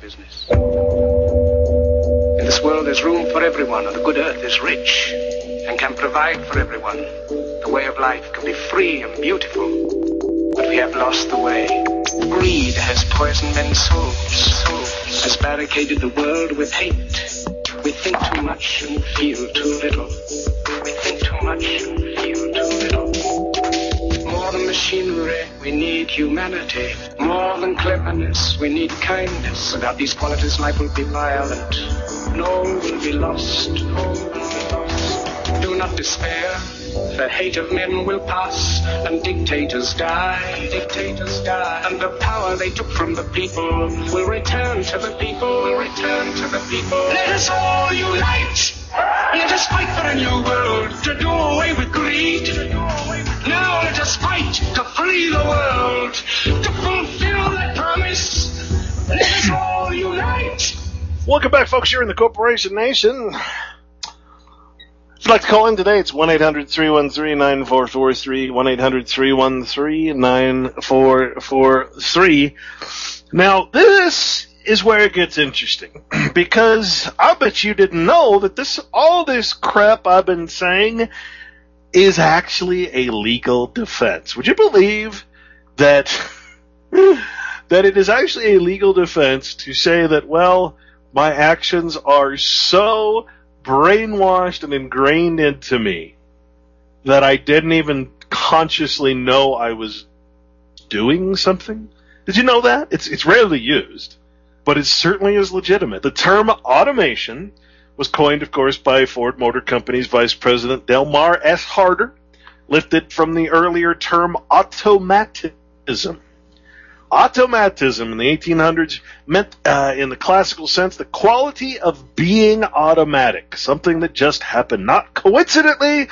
business. In this world, there's room for everyone, and the good earth is rich and can provide for everyone. The way of life can be free and beautiful, but we have lost the way. Greed has poisoned men's souls, has barricaded the world with hate. We think too much and feel too little. We think too much and feel too little. More than machinery, we need humanity. More than cleverness, we need kindness. Without these qualities, life will be violent. And all will be lost. All will be lost. Do not despair. The hate of men will pass, and dictators die. Dictators die. And the power they took from the people will return to the people. Will return to the people. Let us all unite. Let us fight for a new world, to do away with greed. Now let us fight to free the world, to fulfill that promise. Let us all unite. Welcome back, folks. You're in the Corporation Nation. If you'd like to call in today, it's 1-800-313-9443, 1-800-313-9443. Now, this is where it gets interesting, because I bet you didn't know that all this crap I've been saying is actually a legal defense. Would you believe that it is actually a legal defense to say that, well, my actions are so brainwashed and ingrained into me that I didn't even consciously know I was doing something? Did you know that? It's rarely used, but it certainly is legitimate. The term automation was coined, of course, by Ford Motor Company's Vice President Delmar S. Harder, lifted from the earlier term automatism. Automatism in the 1800s meant, in the classical sense, the quality of being automatic, something that just happened. Not coincidentally,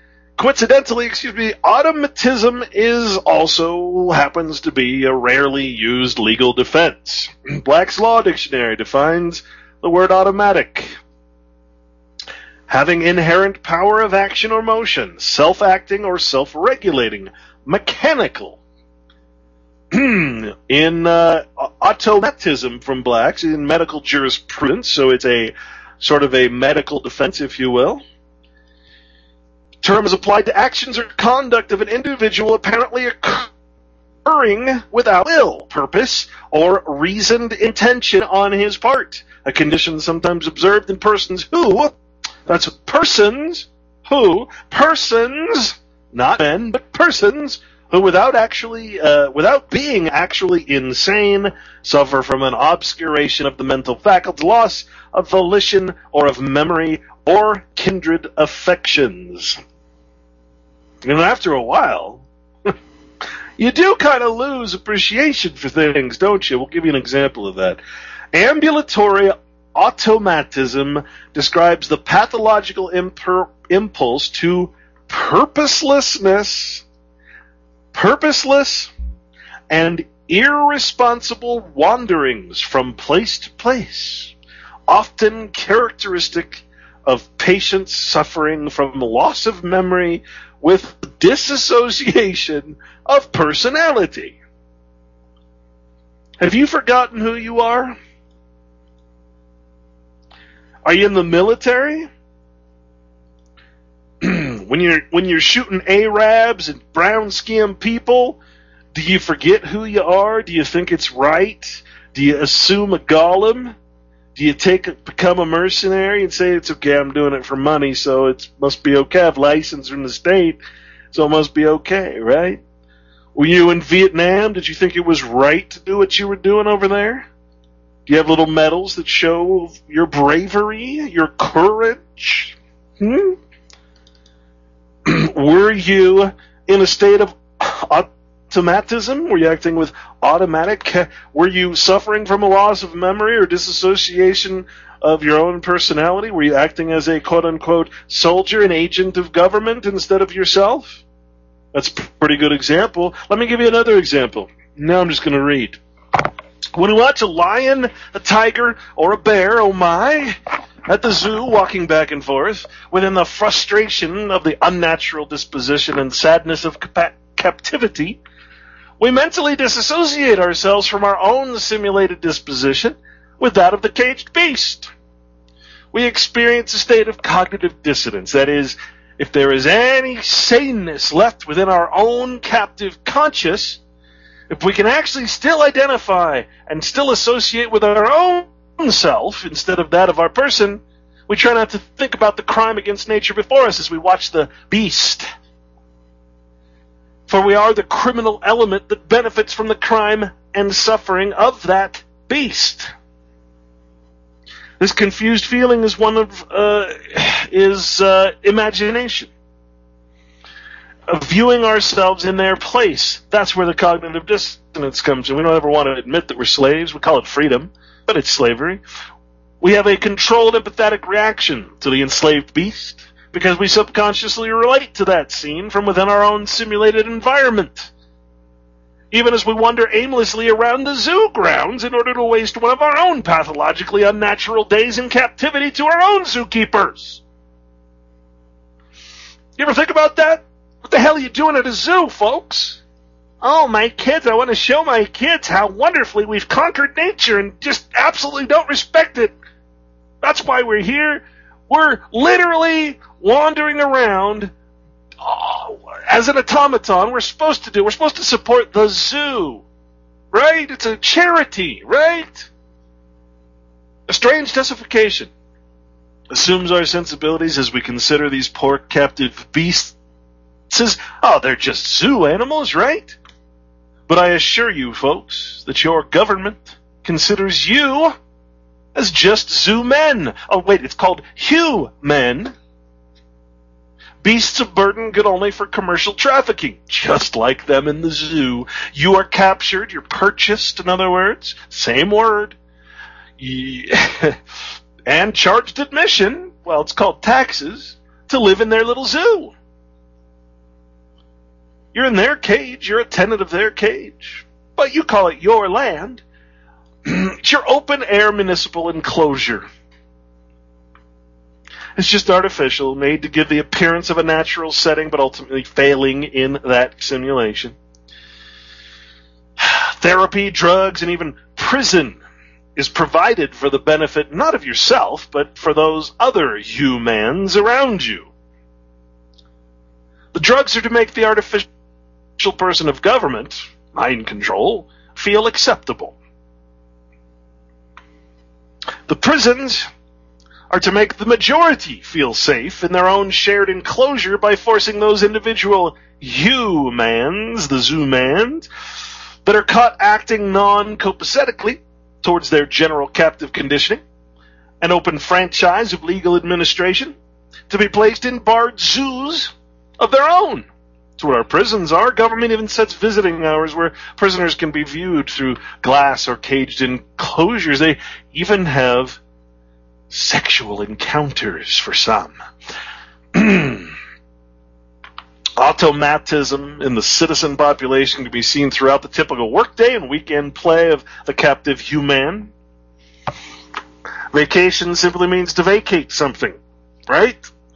automatism happens to be a rarely used legal defense. Black's Law Dictionary defines the word automatic: having inherent power of action or motion, self-acting or self-regulating, mechanical. In automatism from Black's, in medical jurisprudence, so it's a sort of a medical defense, if you will. The term is applied to actions or conduct of an individual apparently occurring without will, purpose, or reasoned intention on his part. A condition sometimes observed in persons, not men, but persons, who without being actually insane, suffer from an obscuration of the mental faculty, loss of volition or of memory, or kindred affections. And after a while, you do kind of lose appreciation for things, don't you? We'll give you an example of that. Ambulatory automatism describes the pathological impulse to purposeless and irresponsible wanderings from place to place, often characteristic of patients suffering from loss of memory with disassociation of personality. Have you forgotten who you are? Are you in the military? When you're shooting Arabs and brown-skinned people, do you forget who you are? Do you think it's right? Do you assume a golem? Do you become a mercenary and say, it's okay, I'm doing it for money, so it must be okay. I have license from the state, so it must be okay, right? Were you in Vietnam? Did you think it was right to do what you were doing over there? Do you have little medals that show your bravery, your courage? Were you in a state of automatism? Were you acting with automatic? Were you suffering from a loss of memory or disassociation of your own personality? Were you acting as a quote-unquote soldier, an agent of government instead of yourself? That's a pretty good example. Let me give you another example. Now I'm just going to read. When you watch a lion, a tiger, or a bear, oh my, at the zoo, walking back and forth, within the frustration of the unnatural disposition and sadness of captivity, we mentally disassociate ourselves from our own simulated disposition, with that of the caged beast. We experience a state of cognitive dissonance. That is, if there is any saneness left within our own captive conscious, if we can actually still identify and still associate with our own self instead of that of our person, we try not to think about the crime against nature before us as we watch the beast. For we are the criminal element that benefits from the crime and suffering of that beast. This confused feeling is one of imagination. Of viewing ourselves in their place. That's where the cognitive dissonance comes in. We don't ever want to admit that we're slaves. We call it freedom, but it's slavery. We have a controlled empathetic reaction to the enslaved beast because we subconsciously relate to that scene from within our own simulated environment. Even as we wander aimlessly around the zoo grounds in order to waste one of our own pathologically unnatural days in captivity to our own zookeepers. You ever think about that? What the hell are you doing at a zoo, folks? Oh, my kids, I want to show my kids how wonderfully we've conquered nature and just absolutely don't respect it. That's why we're here. We're literally wandering around as an automaton. We're supposed to support the zoo, right? It's a charity, right? A strange justification assumes our sensibilities as we consider these poor captive beasts. Says, oh, they're just zoo animals, right? But I assure you, folks, that your government considers you as just zoo men. Oh, wait, it's called human. Beasts of burden good only for commercial trafficking, just like them in the zoo. You are captured, you're purchased, in other words, same word, and charged admission, well, it's called taxes, to live in their little zoo. You're in their cage, you're a tenant of their cage, but you call it your land. It's your open-air municipal enclosure. It's just artificial, made to give the appearance of a natural setting, but ultimately failing in that simulation. Therapy, drugs, and even prison is provided for the benefit not of yourself, but for those other humans around you. The drugs are to make the artificial person of government, mind control, feel acceptable. The prisons are to make the majority feel safe in their own shared enclosure by forcing those individual humans, the zoomans, that are caught acting non-copacetically towards their general captive conditioning, an open franchise of legal administration, to be placed in barred zoos of their own. That's what our prisons are. Government even sets visiting hours where prisoners can be viewed through glass or caged enclosures. They even have sexual encounters for some. Automatism in the citizen population can be seen throughout the typical workday and weekend play of the captive human. Vacation simply means to vacate something, right?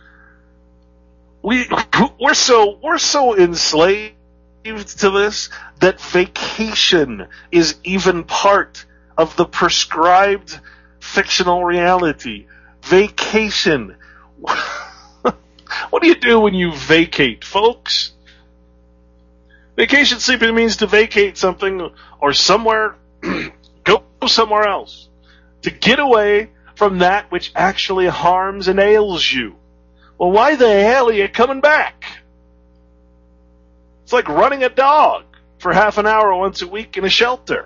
We're so enslaved to this that vacation is even part of the prescribed fictional reality. Vacation. What do you do when you vacate, folks? Vacation simply means to vacate something or somewhere, go somewhere else. To get away from that which actually harms and ails you. Well, why the hell are you coming back? It's like running a dog for half an hour once a week in a shelter.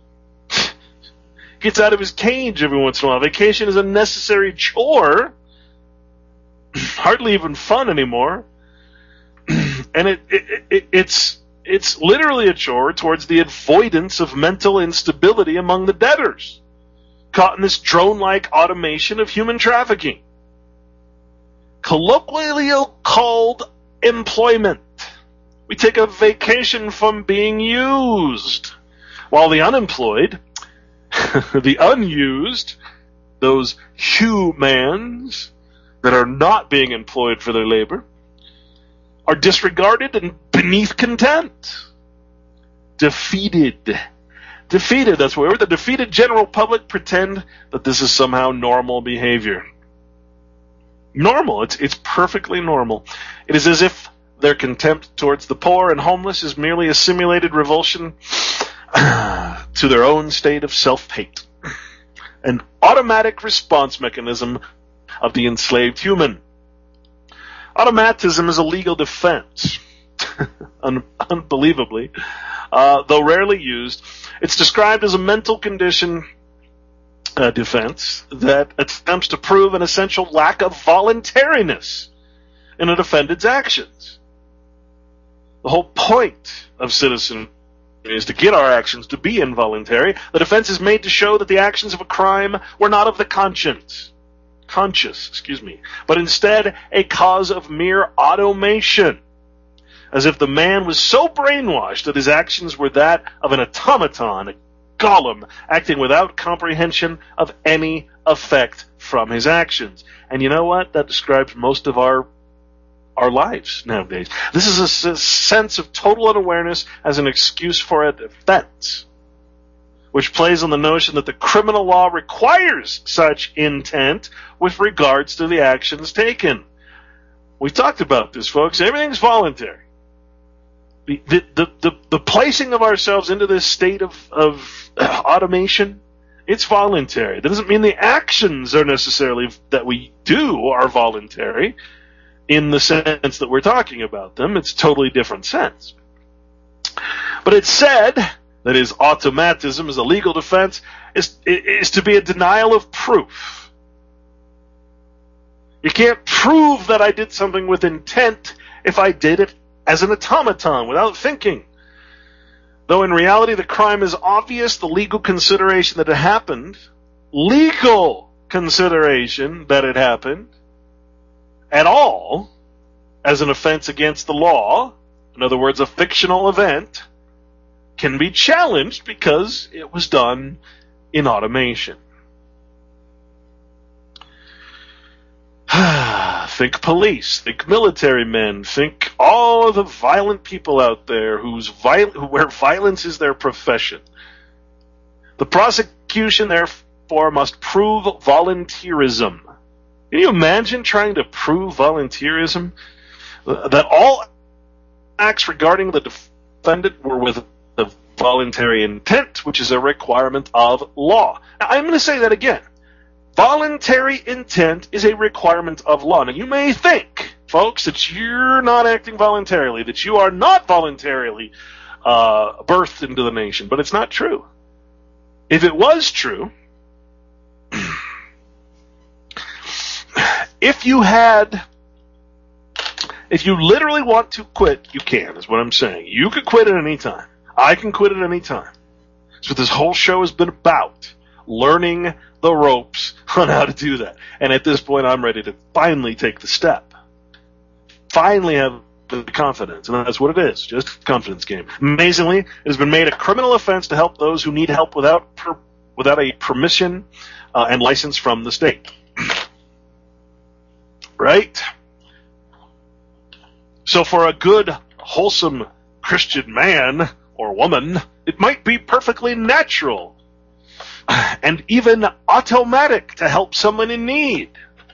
Gets out of his cage every once in a while. Vacation is a necessary chore. Hardly even fun anymore. And it's literally a chore towards the avoidance of mental instability among the debtors, caught in this drone-like automation of human trafficking. Colloquially called employment. We take a vacation from being used, while the unemployed, the unused, those humans that are not being employed for their labor, are disregarded and beneath contempt, defeated, defeated. That's where the defeated general public pretend that this is somehow normal behavior. Normal. It's perfectly normal. It is as if their contempt towards the poor and homeless is merely a simulated revulsion to their own state of self-hate. An automatic response mechanism of the enslaved human. Automatism is a legal defense. Unbelievably. Though rarely used, it's described as a mental condition defense that attempts to prove an essential lack of voluntariness in a defendant's actions. The whole point of citizenry is to get our actions to be involuntary. The defense is made to show that the actions of a crime were not of the conscious, but instead a cause of mere automation, as if the man was so brainwashed that his actions were that of an automaton, a golem, acting without comprehension of any effect from his actions. And you know what? That describes most of our lives nowadays. This is a sense of total unawareness as an excuse for a defense, which plays on the notion that the criminal law requires such intent with regards to the actions taken. We talked about this, folks. Everything's voluntary. The placing of ourselves into this state of automation, it's voluntary. That doesn't mean the actions are necessarily that we do are voluntary in the sense that we're talking about them. It's a totally different sense. But it's said, that is, automatism as a legal defense is to be a denial of proof. You can't prove that I did something with intent if I did it as an automaton without thinking. Though in reality the crime is obvious, the legal consideration that it happened, at all, as an offense against the law, in other words, a fictional event, can be challenged because it was done in automation. Think police, think military men, think all of the violent people out there where violence is their profession. The prosecution, therefore, must prove volunteerism. Can you imagine trying to prove volunteerism? That all acts regarding the defendant were with a voluntary intent, which is a requirement of law. Now, I'm going to say that again. Voluntary intent is a requirement of law. Now, you may think, folks, that you're not acting voluntarily, that you are not voluntarily birthed into the nation, but it's not true. If it was true, if you literally want to quit, you can, is what I'm saying. You could quit at any time. I can quit at any time. That's what this whole show has been about. Learning the ropes on how to do that. And at this point, I'm ready to finally take the step. Finally have the confidence. And that's what it is. Just a confidence game. Amazingly, it has been made a criminal offense to help those who need help without a permission and license from the state. Right? So for a good, wholesome Christian man or woman, it might be perfectly natural and even automatic to help someone in need.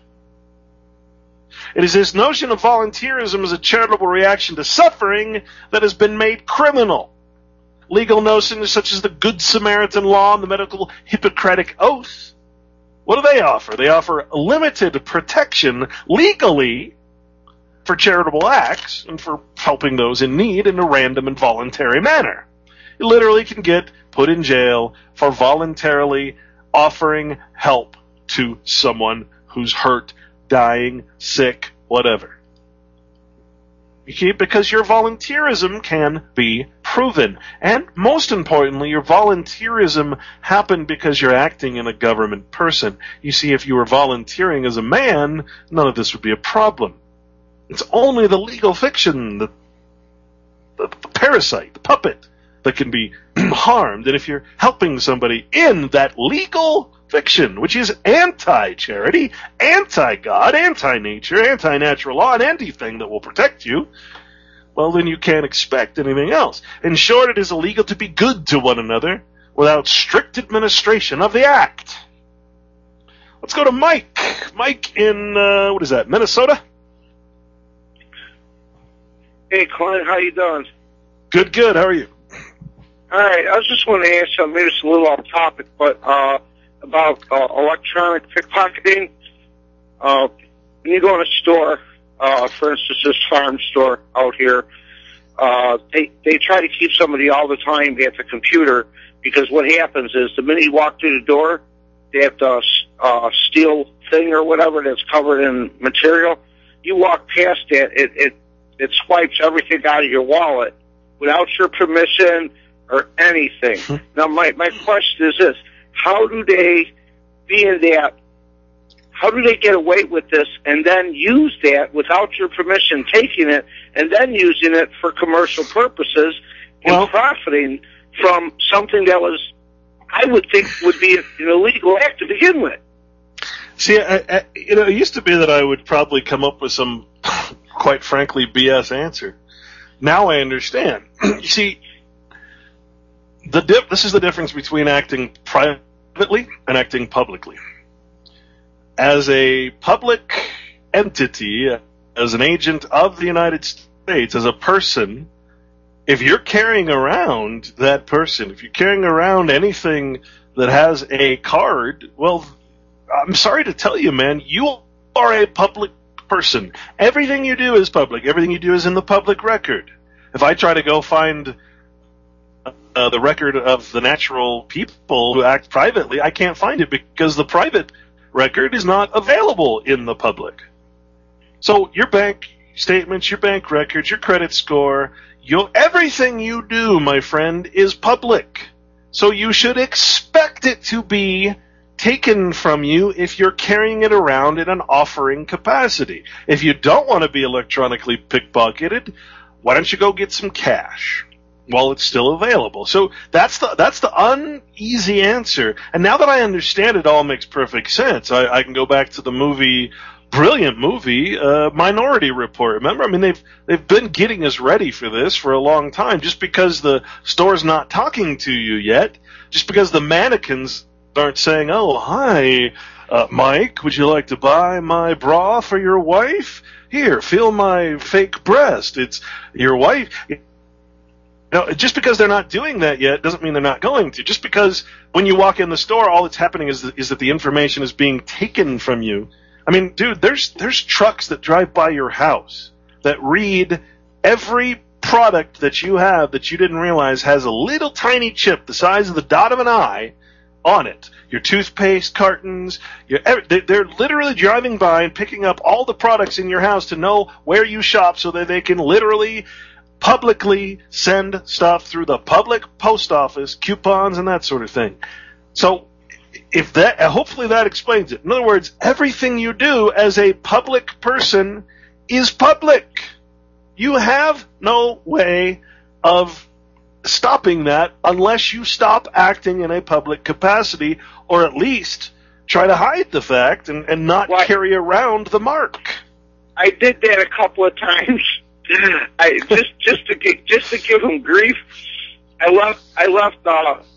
It is this notion of volunteerism as a charitable reaction to suffering that has been made criminal. Legal notions such as the Good Samaritan law and the medical Hippocratic oath, what do they offer? They offer limited protection legally for charitable acts and for helping those in need in a random and voluntary manner. You literally can get put in jail for voluntarily offering help to someone who's hurt, dying, sick, whatever. Because your volunteerism can be proven. And most importantly, your volunteerism happened because you're acting in a government person. You see, if you were volunteering as a man, none of this would be a problem. It's only the legal fiction, the parasite, the puppet, that can be harmed. And if you're helping somebody in that legal fiction, which is anti-charity, anti-God, anti-nature, anti-natural law, and anything that will protect you, well, then you can't expect anything else. In short, it is illegal to be good to one another without strict administration of the act. Let's go to Mike. Mike in, Minnesota? Hey, Clint, how you doing? Good. How are you? All right, I was just wanting to ask something, maybe it's a little off topic, but about electronic pickpocketing. When you go in a store, for instance, this farm store out here, they try to keep somebody all the time at the computer, because what happens is the minute you walk through the door, they have the steel thing or whatever that's covered in material. You walk past it, it swipes everything out of your wallet without your permission or anything. Now, my question is this: how do they get away with this and then use that without your permission, taking it and then using it for commercial purposes and profiting from something that was, I would think, would be an illegal act to begin with? See, it used to be that I would probably come up with some, quite frankly, BS answer. Now I understand. You see, this is the difference between acting privately and acting publicly. As a public entity, as an agent of the United States, as a person, if you're carrying around that person, if you're carrying around anything that has a card, well, I'm sorry to tell you, man, you are a public person. Everything you do is public. Everything you do is in the public record. If I try to go find the record of the natural people who act privately, I can't find it because the private record is not available in the public. So your bank statements, your bank records, your credit score, everything you do, my friend, is public. So you should expect it to be taken from you if you're carrying it around in an offering capacity. If you don't want to be electronically pickpocketed, why don't you go get some cash while it's still available? So that's the uneasy answer. And now that I understand, it all makes perfect sense. I can go back to the brilliant movie, Minority Report. Remember? I mean, they've been getting us ready for this for a long time. Just because the store's not talking to you yet, just because the mannequins aren't saying, "Oh, hi, Mike, would you like to buy my bra for your wife? Here, feel my fake breast. It's your wife." Now, just because they're not doing that yet doesn't mean they're not going to. Just because when you walk in the store, all that's happening is that the information is being taken from you. I mean, dude, there's trucks that drive by your house that read every product that you have that you didn't realize has a little tiny chip the size of the dot of an eye on it. Your toothpaste cartons, they're literally driving by and picking up all the products in your house to know where you shop so that they can literally publicly send stuff through the public post office, coupons and that sort of thing. So hopefully that explains it. In other words, everything you do as a public person is public. You have no way of stopping that unless you stop acting in a public capacity, or at least try to hide the fact and not carry around the mark. I did that a couple of times. Just to give him grief. I left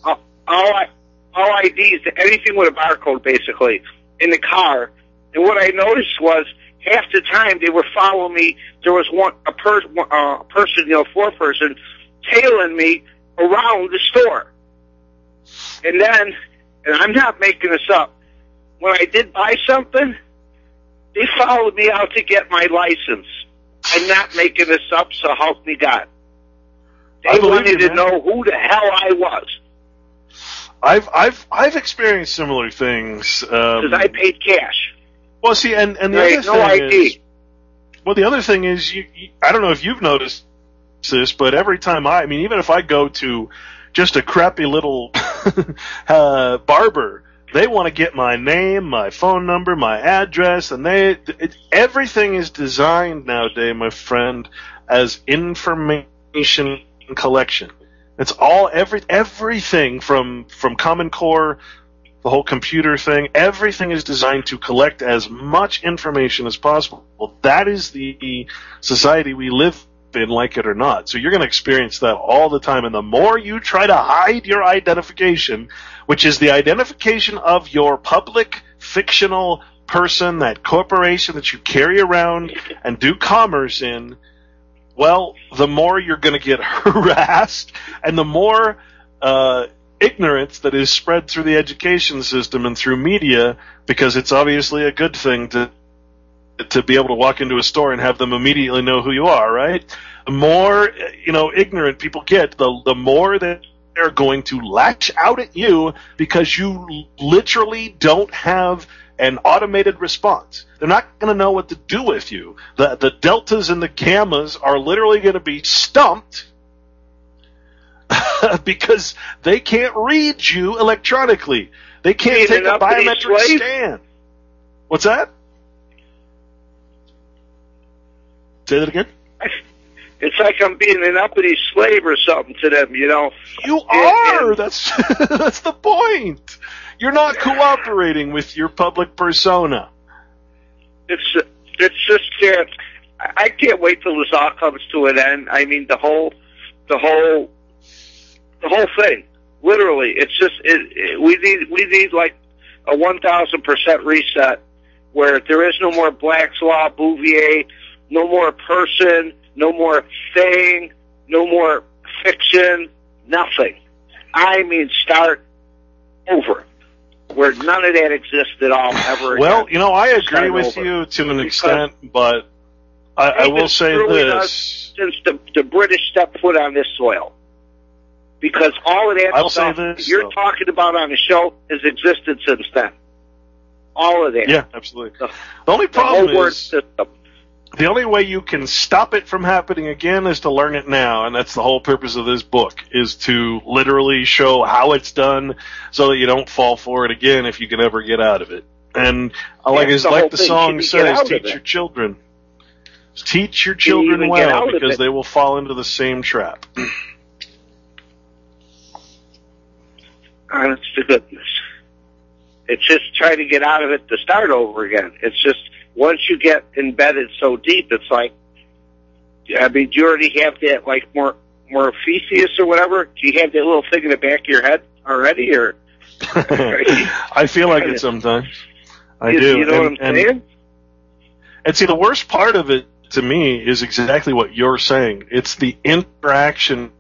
all IDs, anything with a barcode, basically, in the car. And what I noticed was half the time they were following me. There was a person, four-person, tailing me around the store. And then, and I'm not making this up, when I did buy something, they followed me out to get my license. I'm not making this up, so help me God. They wanted to know who the hell I was. I've experienced similar things. Because I paid cash. Well, see, and the other thing is, well, the other thing is, I don't know if you've noticed this, but every time even if I go to just a crappy little barber, they want to get my name, my phone number, my address, and everything is designed nowadays, my friend, as information collection. It's all everything from Common Core, the whole computer thing. Everything is designed to collect as much information as possible. Well, that is the society we live in, like it or not. So you're going to experience that all the time. And the more you try to hide your identification, which is the identification of your public fictional person, that corporation that you carry around and do commerce in, well, the more you're going to get harassed, and the more ignorance that is spread through the education system and through media, because it's obviously a good thing to be able to walk into a store and have them immediately know who you are, right? The more, ignorant people get, the more that they're going to lash out at you because you literally don't have an automated response. They're not going to know what to do with you. The deltas and the gammas are literally going to be stumped because they can't read you electronically. They can't take a biometric scan. What's that? Say that again? It's like I'm being an uppity slave or something to them, You are! That's that's the point. You're not cooperating with your public persona. It's just that I can't wait till this all comes to an end. I mean, the whole thing. Literally, it's just we need like a 1,000% reset where there is no more Black's Law, Bouvier, no more person, no more thing, no more fiction, nothing. I mean, start over, where none of that exists at all ever again. Well, I agree with you to an extent, but I will say this. Since the British stepped foot on this soil. Because all of that stuff you're talking about on the show has existed since then. All of that. Yeah, absolutely. The only problem is the only way you can stop it from happening again is to learn it now, and that's the whole purpose of this book, is to literally show how it's done so that you don't fall for it again if you can ever get out of it. And like the song says, teach your children. Teach your children well, because they will fall into the same trap. Honest to goodness. It's just trying to get out of it to start over again. It's just, once you get embedded so deep, it's like, I mean, do you already have that, like, Morpheus or whatever? Do you have that little thing in the back of your head already, or? I feel like it sometimes. I do. You know what I'm saying? And see, the worst part of it, to me, is exactly what you're saying. It's the interaction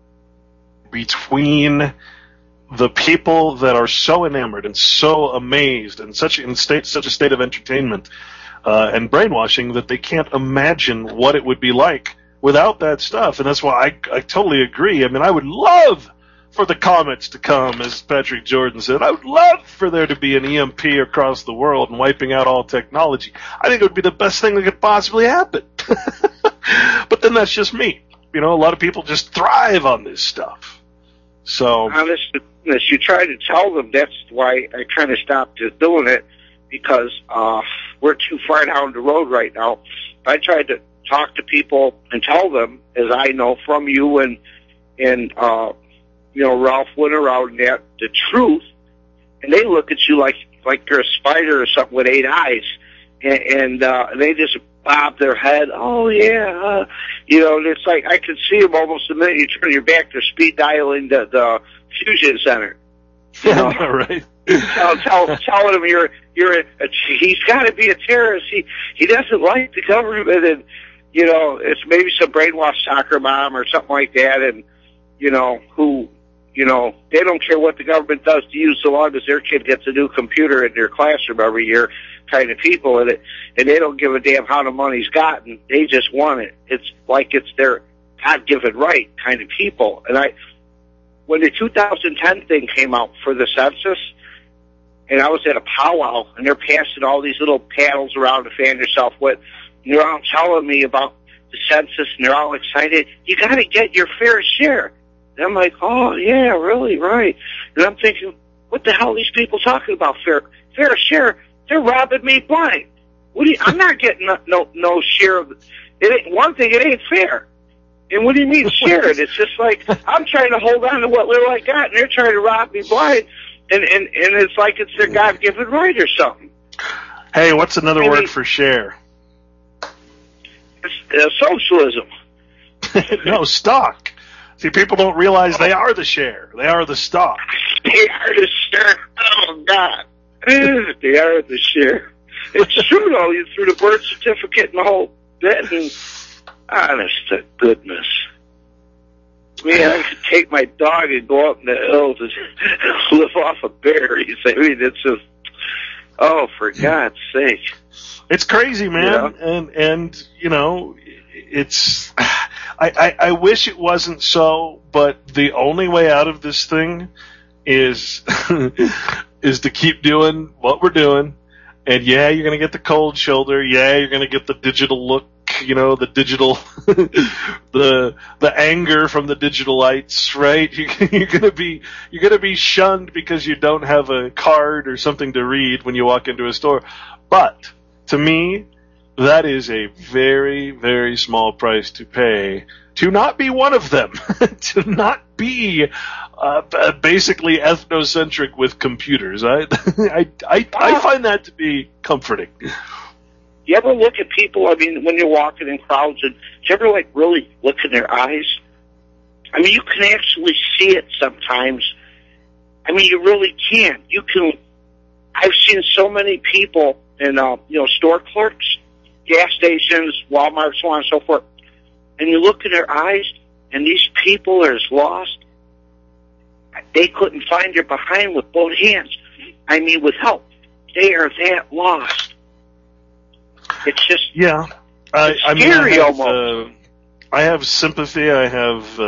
between the people that are so enamored and so amazed and such a state of entertainment and brainwashing that they can't imagine what it would be like without that stuff. And that's why I totally agree. I mean, I would love for the comets to come, as Patrick Jordan said. I would love for there to be an EMP across the world and wiping out all technology. I think it would be the best thing that could possibly happen. But then that's just me. A lot of people just thrive on this stuff. So, honest to goodness, you try to tell them. That's why I kind of stopped just doing it, because we're too far down the road right now. I tried to talk to people and tell them, as I know from you and Ralph Winterround, that the truth, and they look at you like you're a spider or something with 8 eyes, and they just bob their head. Oh yeah, and it's like I can see them almost the minute you turn your back. They're speed dialing the fusion center. Right. Telling him he's got to be a terrorist. He doesn't like the government, and it's maybe some brainwashed soccer mom or something like that, and who they don't care what the government does to you so long as their kid gets a new computer in their classroom every year, kind of people, and they don't give a damn how the money's gotten. They just want it. It's like it's their God-given right kind of people. And when the 2010 thing came out for the census, and I was at a powwow, and they're passing all these little paddles around to fan yourself with, and they're all telling me about the census, and they're all excited. You got to get your fair share. And I'm like, oh, yeah, really, right. And I'm thinking, what the hell are these people talking about, fair share? They're robbing me blind. I'm not getting no share of it. One thing, it ain't fair. And what do you mean share it? It's just like I'm trying to hold on to what little I got, and they're trying to rob me blind. And it's like it's their God-given right or something. Hey, what's another word for share? It's socialism. No, stock. See, people don't realize they are the share. They are the stock. They are the share. Oh, God. They are the share. It's true, though. You threw the birth certificate and the whole bit, and honest to goodness. Man, I could take my dog and go up in the hills and live off of berries. I mean, it's just, oh, for God's sake. It's crazy, man. Yeah. And you know, it's, I wish it wasn't so, but the only way out of this thing is, is to keep doing what we're doing. And yeah, you're going to get the cold shoulder. Yeah, you're going to get the digital look, you know, the digital, the anger from the digitalites, right? You're going to be shunned because you don't have a card or something to read when you walk into a store. But to me, that is a very, very small price to pay to not be one of them, to not be basically ethnocentric with computers. I find that to be comforting. You ever look at people, I mean, when you're walking in crowds, and do you ever, like, really look in their eyes? I mean, you can actually see it sometimes. I mean, you really can. You can. I've seen so many people in, you know, store clerks, gas stations, Walmart, so on and so forth, and you look in their eyes, and these people are as lost. They couldn't find your behind with both hands. I mean, with help. They are that lost. It's just, yeah. It's scary almost. I have sympathy. I have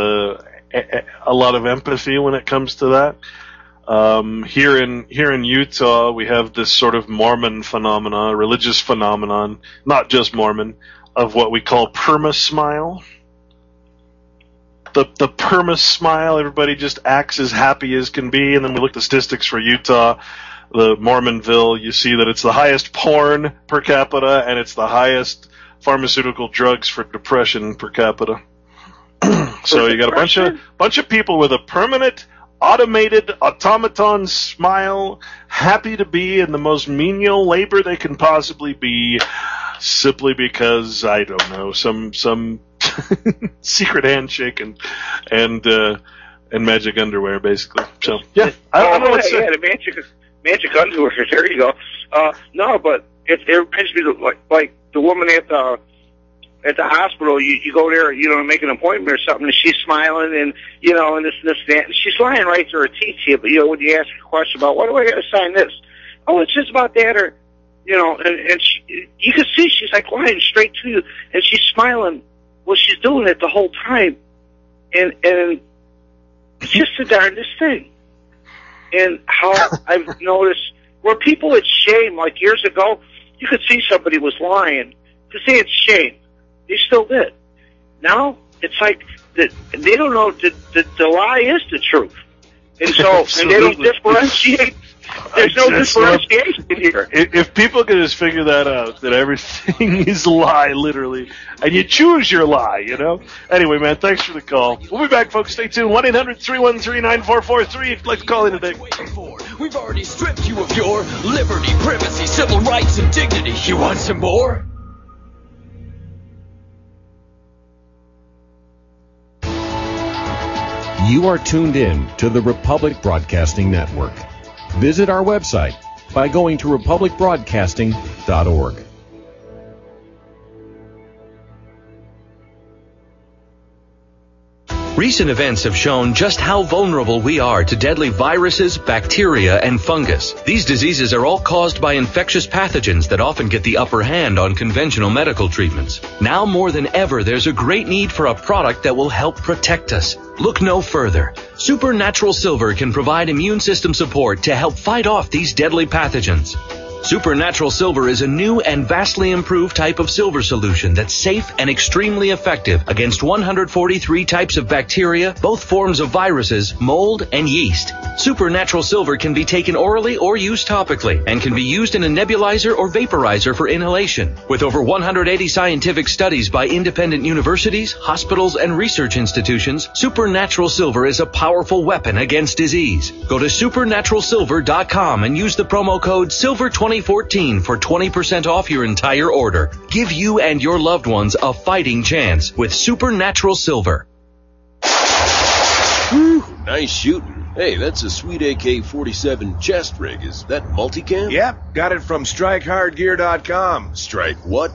a lot of empathy when it comes to that. Here in Utah, we have this sort of Mormon phenomenon, religious phenomenon, not just Mormon, of what we call perma-smile. The perma-smile, everybody just acts as happy as can be, and then we look at the statistics for Utah, the Mormonville, you see that it's the highest porn per capita, and it's the highest pharmaceutical drugs for depression per capita. So you got a bunch of people with a permanent, automated, automaton smile, happy to be in the most menial labor they can possibly be, simply because, I don't know, some secret handshake and magic underwear, basically. So yeah, I don't know what to say. Yeah, the magic underwear. There you go. No, but it reminds me of like the woman at the hospital. You go there, you know, to make an appointment or something, and she's smiling, and you know, and this that, and she's lying right through her teeth here. But you know, when you ask her a question about what do I got to sign this? Oh, it's just about that, or you know, and you can see she's like lying straight to you, and she's smiling. Well, she's doing it the whole time, and it's just the darndest thing. And how I've noticed where people it's shame, like years ago, you could see somebody was lying. To say it's shame, they still did. Now it's like they don't know that the lie is the truth, and so and they don't differentiate. There's no differentiation here. If people could just figure that out, that everything is a lie, literally, and you choose your lie, you know? Anyway, man, thanks for the call. We'll be back, folks. Stay tuned. 1-800-313-9443 if you'd like to call in today. We've already stripped you of your liberty, privacy, civil rights, and dignity. You want some more? You are tuned in to the Republic Broadcasting Network. Visit our website by going to republicbroadcasting.org. Recent events have shown just how vulnerable we are to deadly viruses, bacteria, and fungus. These diseases are all caused by infectious pathogens that often get the upper hand on conventional medical treatments. Now more than ever, there's a great need for a product that will help protect us. Look no further. Supernatural Silver can provide immune system support to help fight off these deadly pathogens. Supernatural Silver is a new and vastly improved type of silver solution that's safe and extremely effective against 143 types of bacteria, both forms of viruses, mold, and yeast. Supernatural Silver can be taken orally or used topically and can be used in a nebulizer or vaporizer for inhalation. With over 180 scientific studies by independent universities, hospitals, and research institutions, Supernatural Silver is a powerful weapon against disease. Go to supernaturalsilver.com and use the promo code SILVER20 2014 for 20% off your entire order. Give you and your loved ones a fighting chance with Supernatural Silver. Whew, nice shooting. Hey, that's a sweet AK-47 chest rig. Is that multicam? Yep, got it from StrikeHardGear.com. Strike what?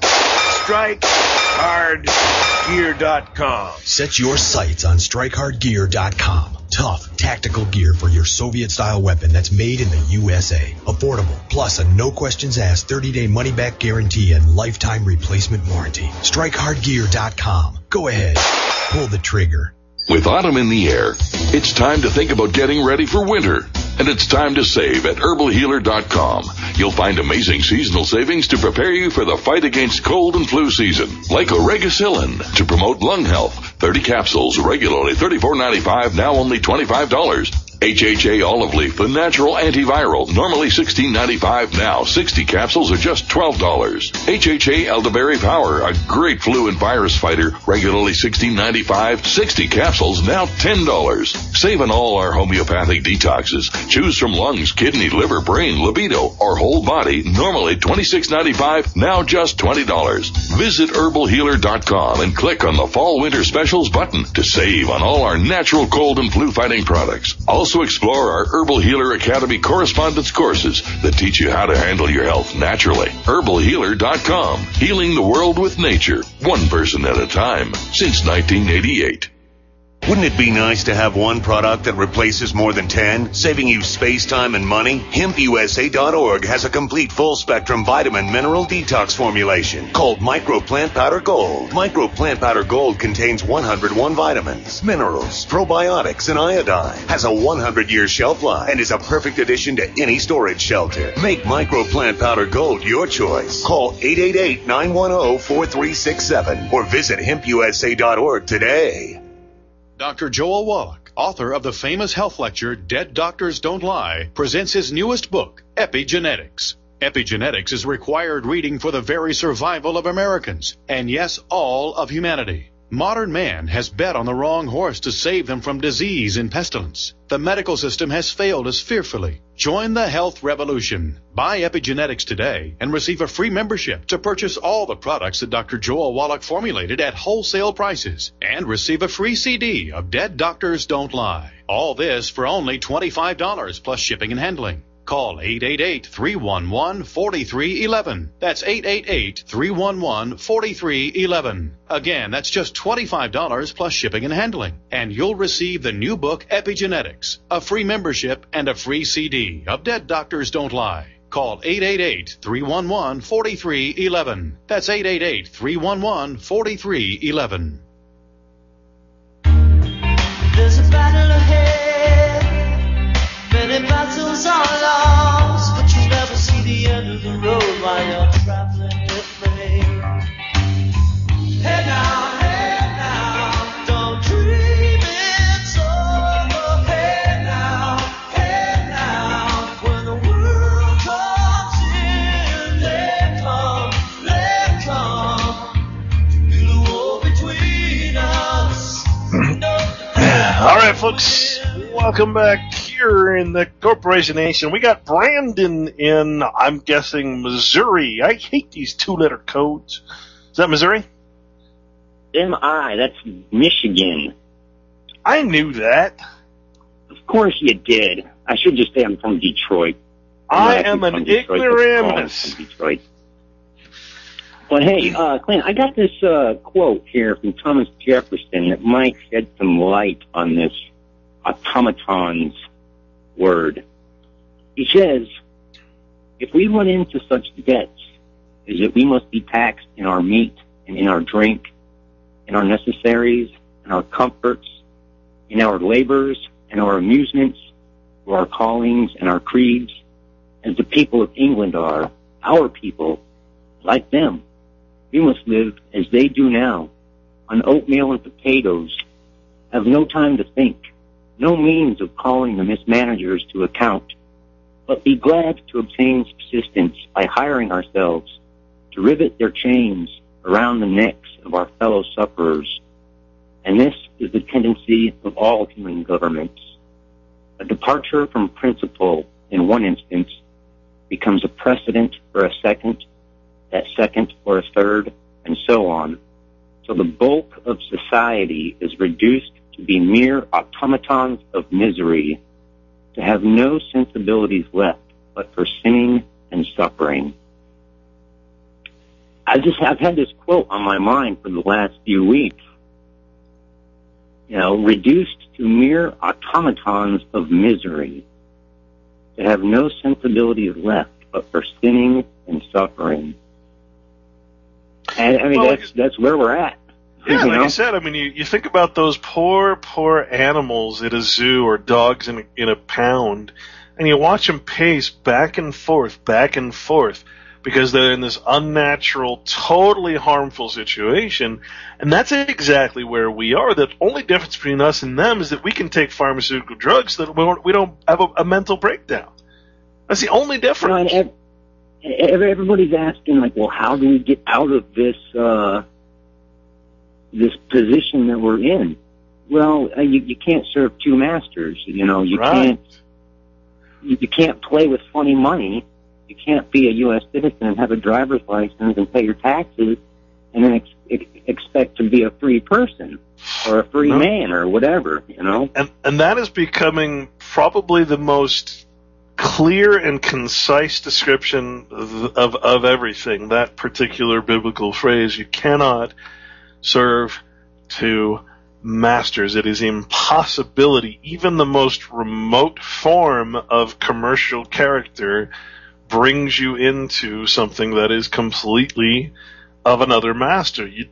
StrikeHardGear.com. Set your sights on StrikeHardGear.com. Tough, tactical gear for your Soviet-style weapon that's made in the USA. Affordable, plus a no-questions-asked 30-day money-back guarantee and lifetime replacement warranty. StrikeHardGear.com. Go ahead. Pull the trigger. With autumn in the air, it's time to think about getting ready for winter. And it's time to save at herbalhealer.com. You'll find amazing seasonal savings to prepare you for the fight against cold and flu season. Like Oregacillin to promote lung health. 30 capsules, regularly $34.95, now only $25. HHA Olive Leaf, the natural antiviral, normally $16.95, now 60 capsules are just $12. HHA Elderberry Power, a great flu and virus fighter, regularly $16.95, 60 capsules, now $10. Save on all our homeopathic detoxes. Choose from lungs, kidney, liver, brain, libido, or whole body, normally $26.95, now just $20. Visit herbalhealer.com and click on the Fall Winter Specials button to save on all our natural cold and flu fighting products. Also explore our Herbal Healer Academy correspondence courses that teach you how to handle your health naturally. herbalhealer.com. Healing the world with nature, one person at a time, since 1988. Wouldn't it be nice to have one product that replaces more than 10, saving you space, time, and money? HempUSA.org has a complete full-spectrum vitamin mineral detox formulation called Micro Plant Powder Gold. Micro Plant Powder Gold contains 101 vitamins, minerals, probiotics, and iodine. Has a 100-year shelf life and is a perfect addition to any storage shelter. Make Micro Plant Powder Gold your choice. Call 888-910-4367 or visit HempUSA.org today. Dr. Joel Wallach, author of the famous health lecture, Dead Doctors Don't Lie, presents his newest book, Epigenetics. Epigenetics is required reading for the very survival of Americans, and yes, all of humanity. Modern man has bet on the wrong horse to save them from disease and pestilence. The medical system has failed us fearfully. Join the health revolution. Buy Epigenetics today and receive a free membership to purchase all the products that Dr. Joel Wallach formulated at wholesale prices and receive a free CD of Dead Doctors Don't Lie. All this for only $25 plus shipping and handling. Call 888-311-4311. That's 888-311-4311. Again, that's just $25 plus shipping and handling. And you'll receive the new book, Epigenetics, a free membership, and a free CD of Dead Doctors Don't Lie. Call 888-311-4311. That's 888-311-4311. There's a battle ahead. Many battles are lost, but you never see the end of the road while you're traveling afraid. Hey now, don't dream it's over. Hey now, when the world comes in, let come to build a wall between us. All right, folks, welcome back here in the Corporation Nation. We got Brandon in, I'm guessing, Missouri. I hate these two-letter codes. Is that Missouri? That's Michigan. I knew that. Of course you did. I should just say I'm from Detroit. I am an ignoramus. From Detroit. But hey, Clint, I got this quote here from Thomas Jefferson that might shed some light on this automaton's word. He says, if we run into such debts as that we must be taxed in our meat and in our drink, in our necessaries and our comforts, in our labors and our amusements, or our callings and our creeds, as the people of England are, our people, like them, we must live as they do now, on oatmeal and potatoes, have no time to think, no means of calling the mismanagers to account, but be glad to obtain subsistence by hiring ourselves to rivet their chains around the necks of our fellow sufferers. And this is the tendency of all human governments. A departure from principle in one instance, becomes a precedent for a second, that second for a third, and so on. So the bulk of society is reduced to be mere automatons of misery, to have no sensibilities left but for sinning and suffering. I've had this quote on my mind for the last few weeks. Reduced to mere automatons of misery, to have no sensibilities left but for sinning and suffering. And that's where we're at. Yeah, like I said, you think about those poor animals at a zoo or dogs in a pound, and you watch them pace back and forth, because they're in this unnatural, totally harmful situation, and that's exactly where we are. The only difference between us and them is that we can take pharmaceutical drugs so that we don't have a mental breakdown. That's the only difference. Everybody's asking, well, how do we get out of this this position that we're in? Well, you can't serve two masters. You can't play with funny money. You can't be a U.S. citizen and have a driver's license and pay your taxes and then expect to be a free person or a free man or whatever, And that is becoming probably the most clear and concise description of everything, that particular biblical phrase. You cannot serve two masters. It is impossibility. Even the most remote form of commercial character brings you into something that is completely of another master. You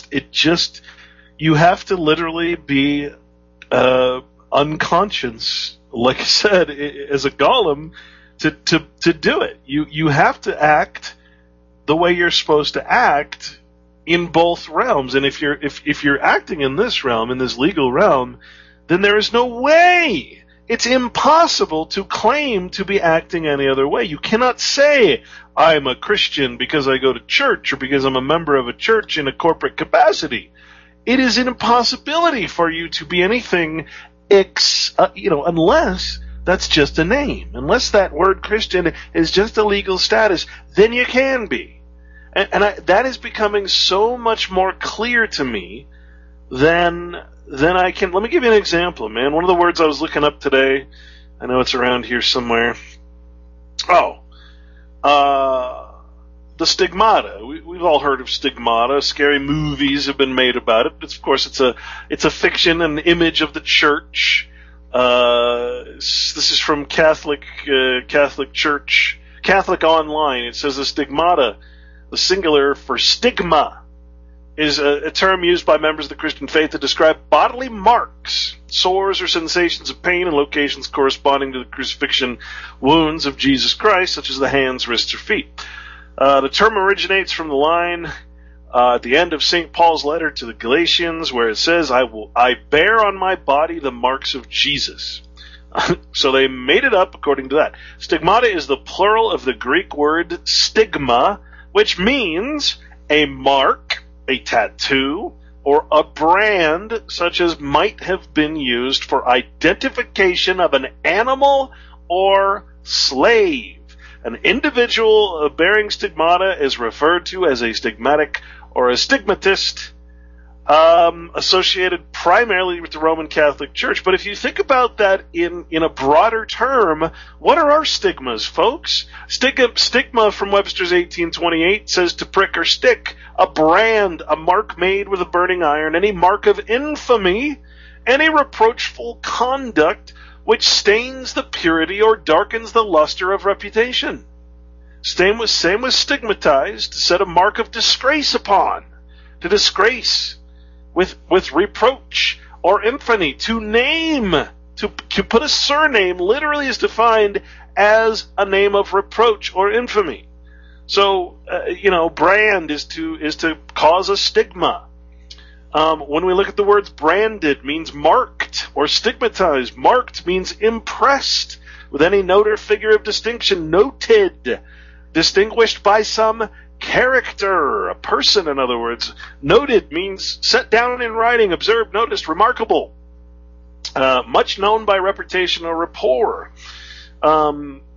have to literally be unconscious, like I said, as a golem, to do it. You have to act the way you're supposed to act in both realms. And if you're acting in this realm, in this legal realm, then there is no way. It's impossible to claim to be acting any other way. You cannot say, I'm a Christian because I go to church or because I'm a member of a church in a corporate capacity. It is an impossibility for you to be anything unless that's just a name. Unless that word Christian is just a legal status, then you can be. And that is becoming so much more clear to me than I can. Let me give you an example, man. One of the words I was looking up today, I know it's around here somewhere. The stigmata. We've all heard of stigmata. Scary movies have been made about it. Of course, it's a fiction, an image of the church. This is from Catholic Church, Catholic Online. It says the stigmata, the singular for stigma, is a term used by members of the Christian faith to describe bodily marks, sores, or sensations of pain in locations corresponding to the crucifixion wounds of Jesus Christ, such as the hands, wrists, or feet. The term originates from the line at the end of St. Paul's letter to the Galatians, where it says, I bear on my body the marks of Jesus. So they made it up according to that. Stigmata is the plural of the Greek word stigma, which means a mark, a tattoo, or a brand such as might have been used for identification of an animal or slave. An individual bearing stigmata is referred to as a stigmatic or a stigmatist, associated primarily with the Roman Catholic Church. But if you think about that in a broader term, what are our stigmas, folks? Stigma from Webster's 1828 says to prick or stick, a brand, a mark made with a burning iron, any mark of infamy, any reproachful conduct which stains the purity or darkens the luster of reputation. Same with stigmatized, to set a mark of disgrace upon, to disgrace with reproach or infamy, to name, to put a surname literally is defined as a name of reproach or infamy. So, brand is to cause a stigma. When we look at the words branded means marked or stigmatized. Marked means impressed with any note or figure of distinction. Noted, distinguished by some character, a person, in other words. Noted means set down in writing, observed, noticed, remarkable. Much known by reputation or rapport.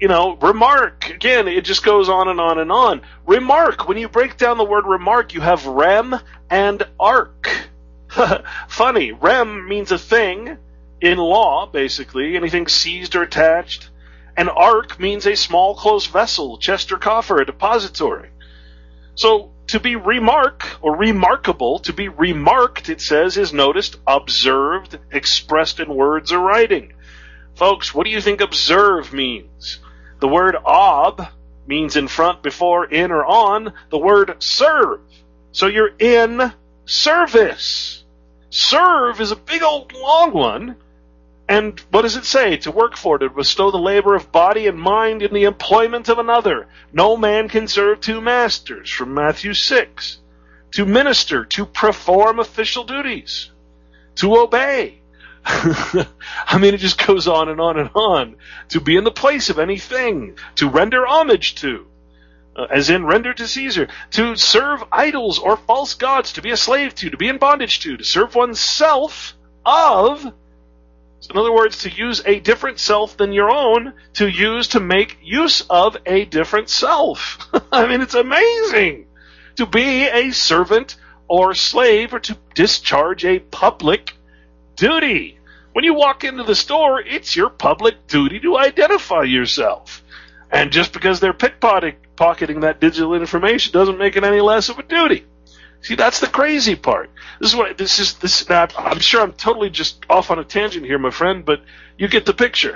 remark. Again, it just goes on and on and on. Remark. When you break down the word remark, you have rem and ark. Funny. Rem means a thing in law, basically. Anything seized or attached. And ark means a small closed vessel, chest or coffer, a depository. So, to be remark, or remarkable, to be remarked, it says, is noticed, observed, expressed in words or writing. Folks, what do you think observe means? The word ob means in front, before, in, or on. The word serve. So you're in service. Serve is a big old long one. And what does it say? To work for, to bestow the labor of body and mind in the employment of another. No man can serve two masters, from Matthew 6. To minister, to perform official duties. To obey. I mean, it just goes on and on and on. To be in the place of anything. To render homage to. As in render to Caesar. To serve idols or false gods. To be a slave to be in bondage to serve oneself of. So in other words, to use a different self than your own, to use to make use of a different self. I mean, it's amazing. To be a servant or slave, or to discharge a public duty. When you walk into the store, it's your public duty to identify yourself. And just because they're pickpocketing that digital information doesn't make it any less of a duty. See, that's the crazy part. I'm sure I'm totally just off on a tangent here, my friend, but you get the picture.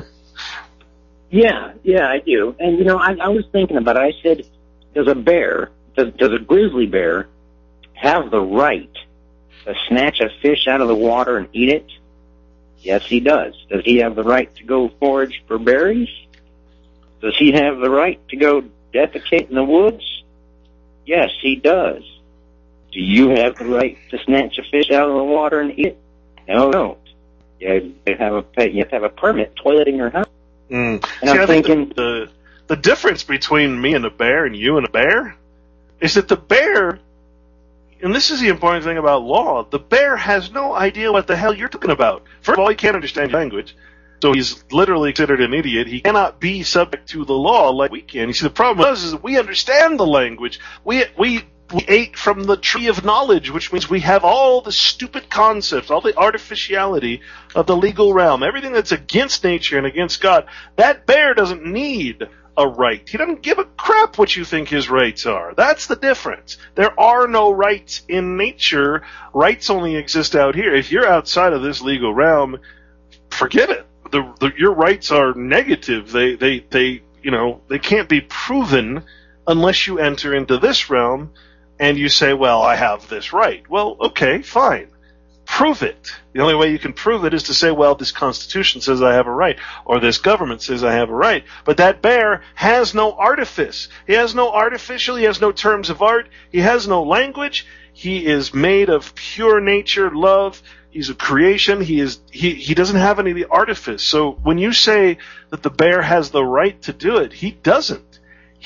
Yeah, I do. And, I was thinking about it. I said, does a grizzly bear have the right to snatch a fish out of the water and eat it? Yes, he does. Does he have the right to go forage for berries? Does he have the right to go defecate in the woods? Yes, he does. Do you have the right to snatch a fish out of the water and eat it? No, you don't. You have to have a permit toileting your house. And I'm thinking, the difference between me and a bear and you and a bear is that the bear, and this is the important thing about law, the bear has no idea what the hell you're talking about. First of all, he can't understand your language, so he's literally considered an idiot. He cannot be subject to the law like we can. You see, the problem is that we understand the language. We ate from the tree of knowledge, which means we have all the stupid concepts, all the artificiality of the legal realm, everything that's against nature and against God. That bear doesn't need a right. He doesn't give a crap what you think his rights are. That's the difference. There are no rights in nature. Rights only exist out here. If you're outside of this legal realm, forget it. Your rights are negative. They can't be proven unless you enter into this realm and you say, well, I have this right. Well, okay, fine. Prove it. The only way you can prove it is to say, well, this Constitution says I have a right, or this government says I have a right. But that bear has no artifice. He has no artificial, he has no terms of art, he has no language. He is made of pure nature, love. He's a creation. He doesn't have any of the artifice. So when you say that the bear has the right to do it, he doesn't.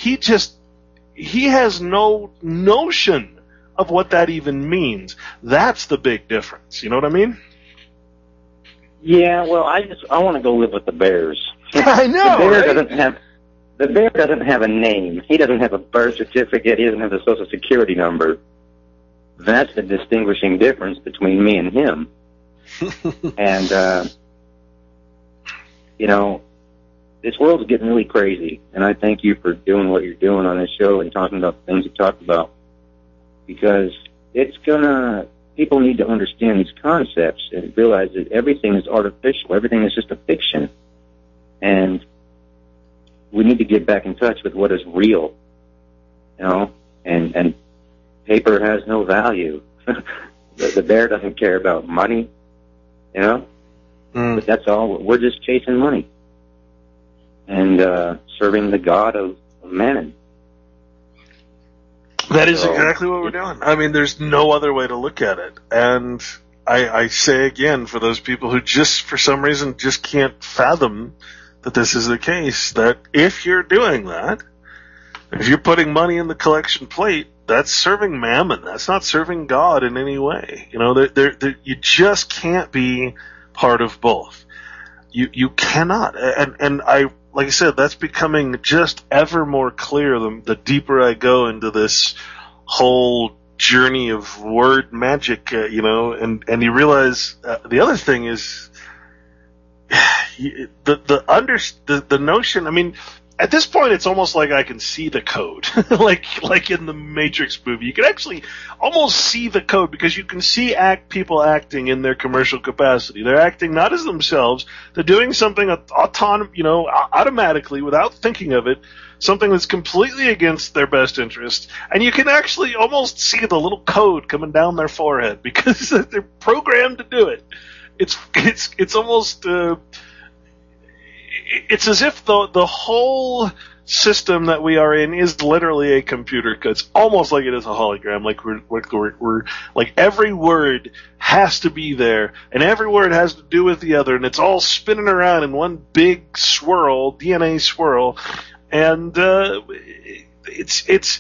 He has no notion of what that even means. That's the big difference. You know what I mean? Yeah, well, I want to go live with the bears. I know. The bear doesn't have a name. He doesn't have a birth certificate. He doesn't have a social security number. That's the distinguishing difference between me and him. And this world's getting really crazy, and I thank you for doing what you're doing on this show and talking about the things you talk about, because people need to understand these concepts and realize that everything is artificial, everything is just a fiction, and we need to get back in touch with what is real, and paper has no value. The bear doesn't care about money, but that's all. We're just chasing money and serving the god of mammon. That is exactly what we're doing. I mean, there's no other way to look at it. And I say again, for those people who just, for some reason, just can't fathom that this is the case, that if you're doing that, if you're putting money in the collection plate, that's serving mammon. That's not serving God in any way. You just can't be part of both. You cannot. And like I said, that's becoming just ever more clear the deeper I go into this whole journey of word magic, and you realize the other thing is the notion. I mean, at this point, it's almost like I can see the code, like in the Matrix movie. You can actually almost see the code because you can see people acting in their commercial capacity. They're acting not as themselves. They're doing something automatically without thinking of it, something that's completely against their best interest. And you can actually almost see the little code coming down their forehead because they're programmed to do it. It's almost. It's as if the whole system that we are in is literally a computer. It's almost like it is a hologram. Like we're like every word has to be there, and every word has to do with the other, and it's all spinning around in one big swirl, DNA swirl. And it's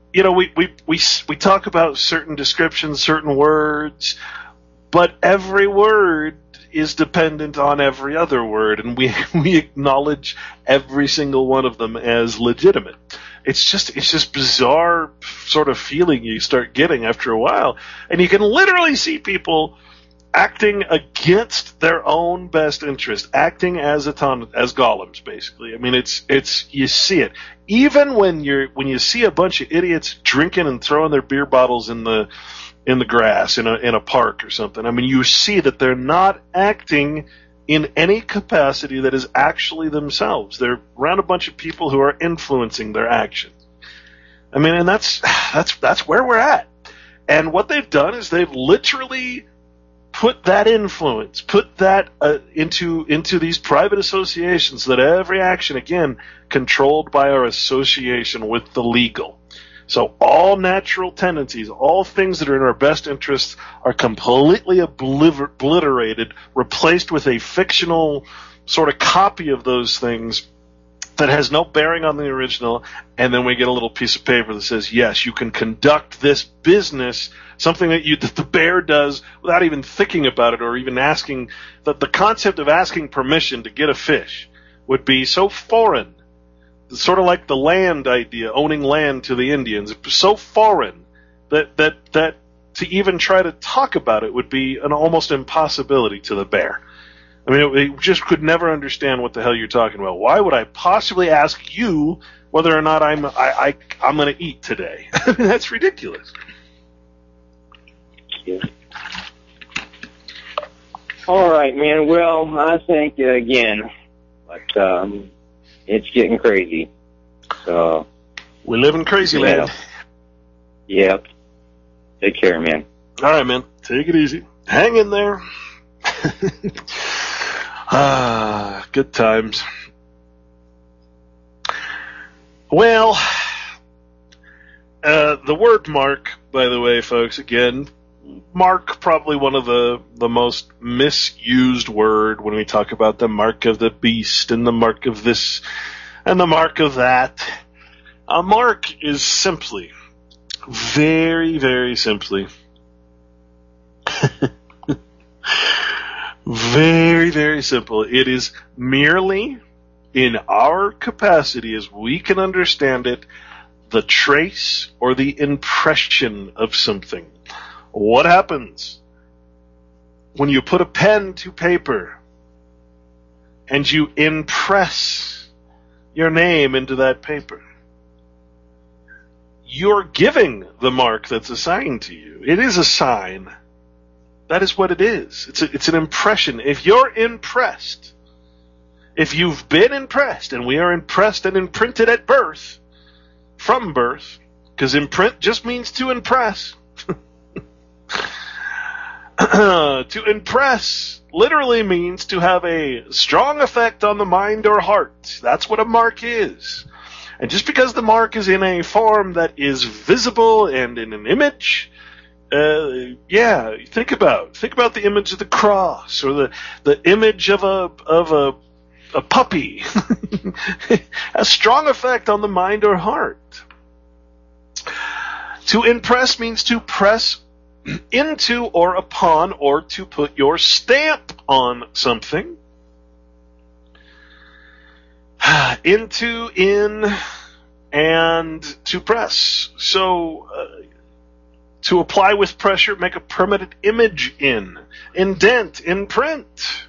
we talk about certain descriptions, certain words, but every word is dependent on every other word, and we acknowledge every single one of them as legitimate. It's just bizarre sort of feeling you start getting after a while, and you can literally see people acting against their own best interest, acting as golems, basically. I mean, it's you see it even when you see a bunch of idiots drinking and throwing their beer bottles in the grass in a park or something. I mean, you see that they're not acting in any capacity that is actually themselves. They're around a bunch of people who are influencing their actions. I mean, and that's where we're at. And what they've done is they've literally put that influence, put that into these private associations, so that every action, again, controlled by our association with the legal. So all natural tendencies, all things that are in our best interests are completely obliterated, replaced with a fictional sort of copy of those things that has no bearing on the original, and then we get a little piece of paper that says, yes, you can conduct this business, something that the bear does without even thinking about it or even asking. The concept of asking permission to get a fish would be so foreign. Sort of like the land idea, owning land to the Indians. It's so foreign that to even try to talk about it would be an almost impossibility to the bear. I mean, it just could never understand what the hell you're talking about. Why would I possibly ask you whether or not I'm going to eat today? I mean, that's ridiculous. Yeah. All right, man. Well, I think again, but it's getting crazy. So we live in crazy land. Yep. Take care, man. All right, man. Take it easy. Hang in there. Good times. Well, the word mark, by the way, folks, again, mark, probably one of the most misused word when we talk about the mark of the beast and the mark of this and the mark of that. A mark is simply, very, very simply, very, very simple. It is merely, in our capacity as we can understand it, the trace or the impression of something. What happens when you put a pen to paper and you impress your name into that paper? You're giving the mark that's assigned to you. It is a sign. That is what it is. It's an impression. If you're impressed, if you've been impressed, and we are impressed and imprinted at birth, from birth, because imprint just means to impress. To impress literally means to have a strong effect on the mind or heart. That's what a mark is. And just because the mark is in a form that is visible and in an image, think about the image of the cross or the image of a puppy. A strong effect on the mind or heart. To impress means to press into or upon, or to put your stamp on something. into, in, and to press. So, to apply with pressure, make a permanent image in, indent, imprint.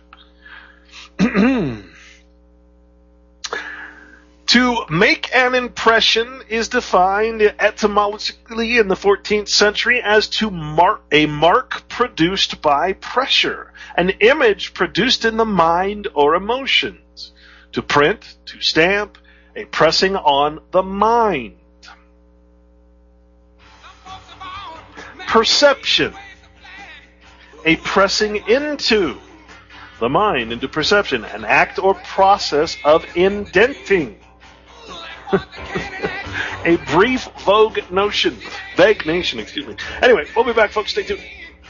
To make an impression is defined etymologically in the 14th century as to a mark produced by pressure, an image produced in the mind or emotions. To print, to stamp, a pressing on the mind. Perception, a pressing into the mind, into perception, an act or process of indenting. A brief, vague notion. Anyway, we'll be back, folks. Stay tuned.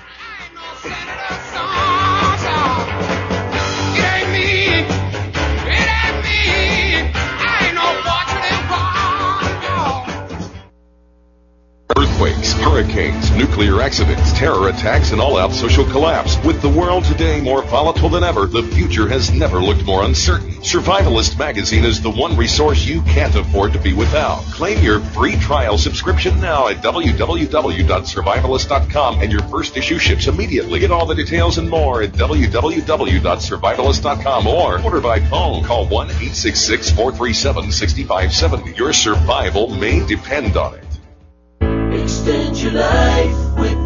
Earthquakes, hurricanes, nuclear accidents, terror attacks, and all-out social collapse. With the world today more volatile than ever, the future has never looked more uncertain. Survivalist Magazine is the one resource you can't afford to be without. Claim your free trial subscription now at www.survivalist.com, and your first issue ships immediately. Get all the details and more at www.survivalist.com or order by phone. Call 1-866-437-6570. Your survival may depend on it. Extend your life with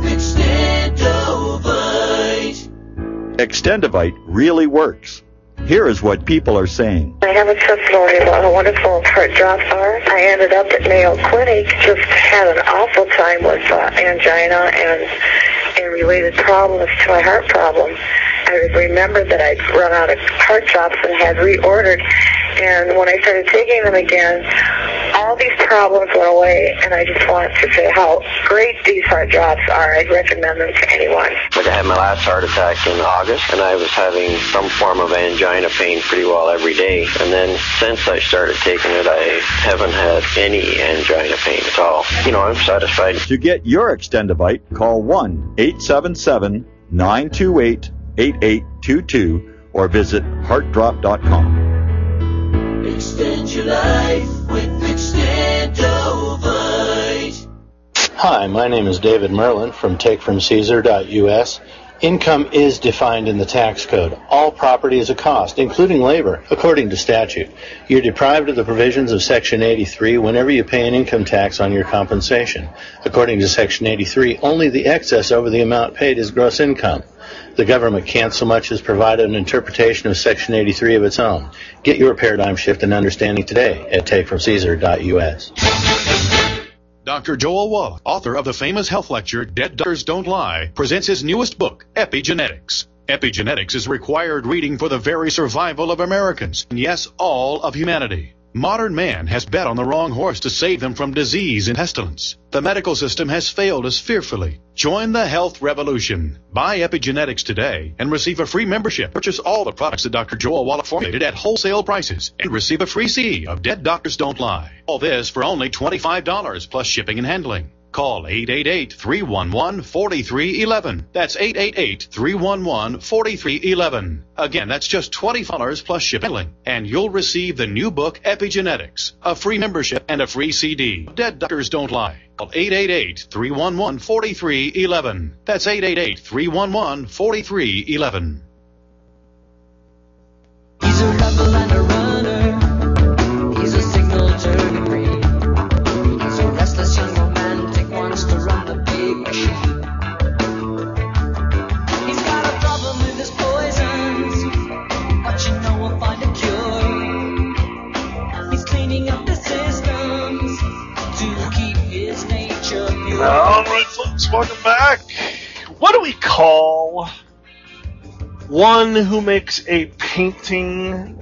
Extendovite. Extendovite really works. Here is what people are saying. I have a testimony about how wonderful heart drops are. I ended up at Mayo Clinic, just had an awful time with angina and related problems to my heart problem. I remembered that I'd run out of heart drops and had reordered, and when I started taking them again, all these problems went away, and I just wanted to say how great these heart drops are. I'd recommend them to anyone. I had my last heart attack in August, and I was having some form of angina pain pretty well every day, and then since I started taking it, I haven't had any angina pain at all. I'm satisfied. To get your Extendovite, call 1-877-928-8822 or visit heartdrop.com. Extend your life with Extendovite. Hi, my name is David Merlin from takefromcaesar.us. Income is defined in the tax code. All property is a cost, including labor, according to statute. You're deprived of the provisions of Section 83 whenever you pay an income tax on your compensation. According to Section 83, only the excess over the amount paid is gross income. The government can't so much as provide an interpretation of Section 83 of its own. Get your paradigm shift and understanding today at takefromcaesar.us. Dr. Joel Wallach, author of the famous health lecture, Dead Doctors Don't Lie, presents his newest book, Epigenetics. Epigenetics is required reading for the very survival of Americans, and yes, all of humanity. Modern man has bet on the wrong horse to save them from disease and pestilence. The medical system has failed us fearfully. Join the health revolution. Buy Epigenetics today and receive a free membership. Purchase all the products that Dr. Joel Wallach formulated at wholesale prices and receive a free CD of Dead Doctors Don't Lie. All this for only $25 plus shipping and handling. Call 888-311-4311. That's 888-311-4311. Again, that's just $20 plus shipping. And you'll receive the new book, Epigenetics, a free membership, and a free CD. Dead Doctors Don't Lie. Call 888-311-4311. That's 888-311-4311. He's a rebel and a runner. He's a signal turning green. He's a restless young romantic, wants to run the big machine. He's got a problem with his poisons, but we'll find a cure. He's cleaning up the systems to keep his nature pure. All right, folks, welcome back. What do we call one who makes a painting?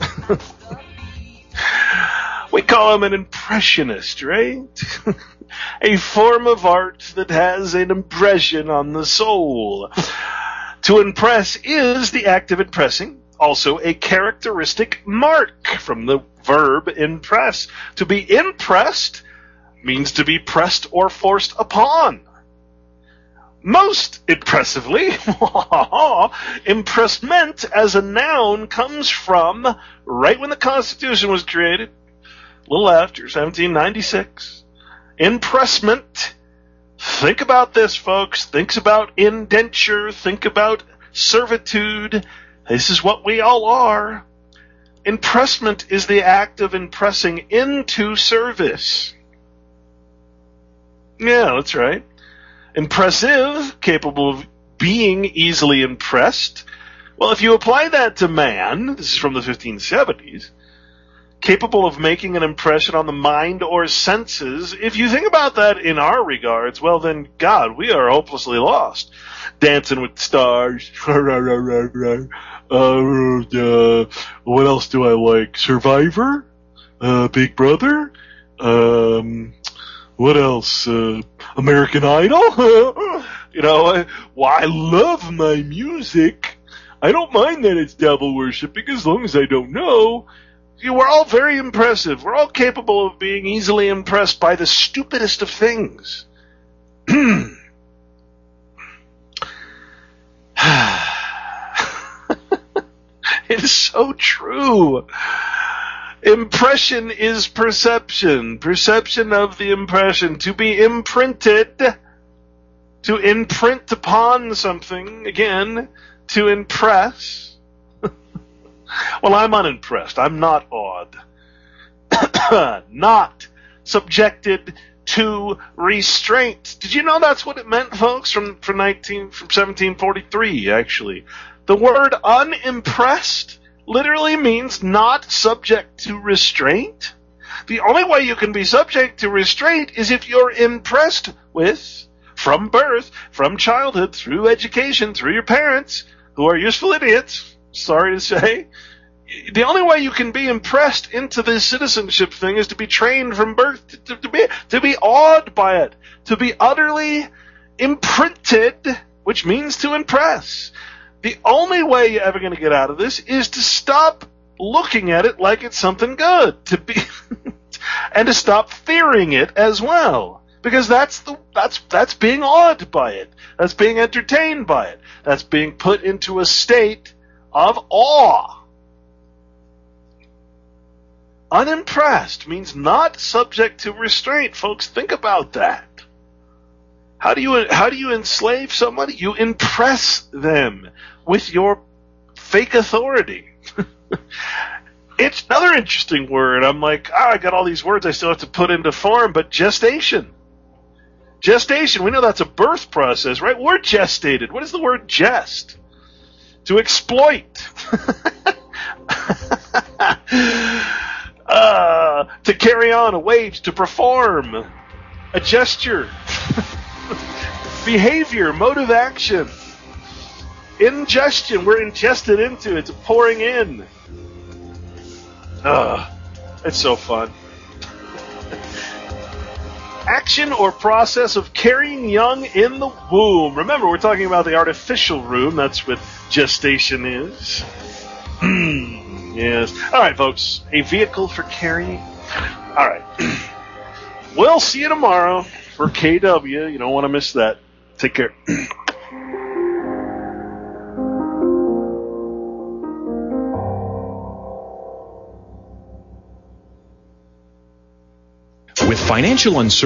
We call him an impressionist, right? A form of art that has an impression on the soul. To impress is the act of impressing, also a characteristic mark from the verb impress. To be impressed means to be pressed or forced upon. Most impressively, impressment as a noun comes from right when the Constitution was created, a little after, 1796. Impressment. Think about this, folks. Think about indenture. Think about servitude. This is what we all are. Impressment is the act of impressing into service. Yeah, that's right. Impressive, capable of being easily impressed. Well, if you apply that to man, this is from the 1570s, capable of making an impression on the mind or senses, if you think about that in our regards, well then, God, we are hopelessly lost. Dancing with Stars. What else do I like? Survivor? Big Brother? What else? American Idol? You know, I love my music. I don't mind that it's devil worshiping as long as I don't know. See, we're all very impressive. We're all capable of being easily impressed by the stupidest of things. It is so true. Impression is perception. Perception of the impression. To be imprinted. To imprint upon something. Again, to impress. Well, I'm unimpressed. I'm not awed. Not subjected to restraint. Did you know that's what it meant, folks, from 1743, actually? The word unimpressed literally means not subject to restraint. The only way you can be subject to restraint is if you're impressed with, from birth, from childhood, through education, through your parents, who are useful idiots, sorry to say. The only way you can be impressed into this citizenship thing is to be trained from birth, to be awed by it, to be utterly imprinted, which means to impress. The only way you're ever going to get out of this is to stop looking at it like it's something good, and to stop fearing it as well, because that's being awed by it, that's being entertained by it, that's being put into a state of awe. Unimpressed means not subject to restraint, folks. Think about that. How do you enslave somebody? You impress them with your fake authority. It's another interesting word. I'm like, I got all these words I still have to put into form, but gestation. Gestation, we know that's a birth process, right? We're gestated. What is the word gest? To exploit. To carry on, a wage, to perform, a gesture, behavior, mode of action, ingestion, we're ingested into, it's a pouring in. It's so fun. Action or process of carrying young in the womb. Remember, we're talking about the artificial womb, that's what gestation is. Yes. All right, folks. A vehicle for carrying. All right. We'll see you tomorrow for KW. You don't want to miss that. Take care. With financial uncertainty,